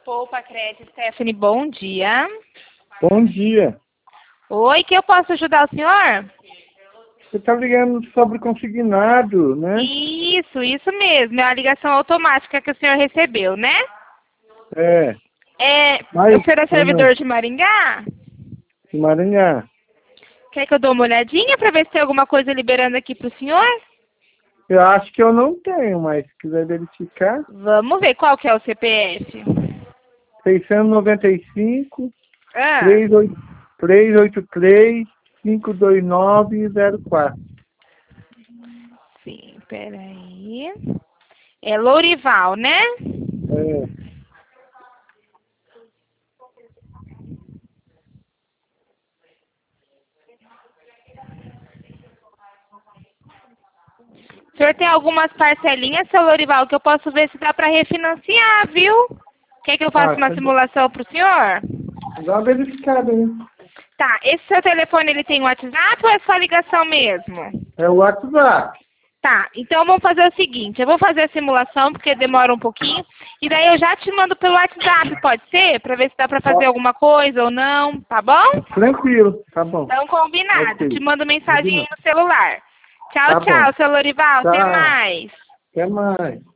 Poupa Crédito, Stephanie, bom dia. Bom dia. Oi, que eu posso ajudar o senhor? Você está ligando sobre consignado, né? Isso mesmo. É a ligação automática que o senhor recebeu, né? É. O senhor é servidor de Maringá? De Maringá. Quer que eu dê uma olhadinha para ver se tem alguma coisa liberando aqui para o senhor? Eu acho que eu não tenho, mas se quiser verificar. Vamos ver qual que é o CPF. 695 Ah, 383 52904. sim, peraí. É Lourival, né? É. O senhor tem algumas parcelinhas, seu Lourival, que eu posso ver se dá para refinanciar, viu? Quer que eu faça uma simulação para o senhor? Dá uma verificada, hein? Tá, esse seu telefone ele tem WhatsApp ou é só ligação mesmo? É o WhatsApp. Tá, então vamos fazer o seguinte, eu vou fazer a simulação porque demora um pouquinho, e daí eu já te mando pelo WhatsApp, pode ser? Pra ver se dá pra fazer alguma coisa ou não, tá bom? Tranquilo, tá bom. Então combinado, Ok. te mando mensagem aí Combinado. no celular. Tchau, Tá tchau, bom. seu Lorival, até Tchau. mais. Até mais.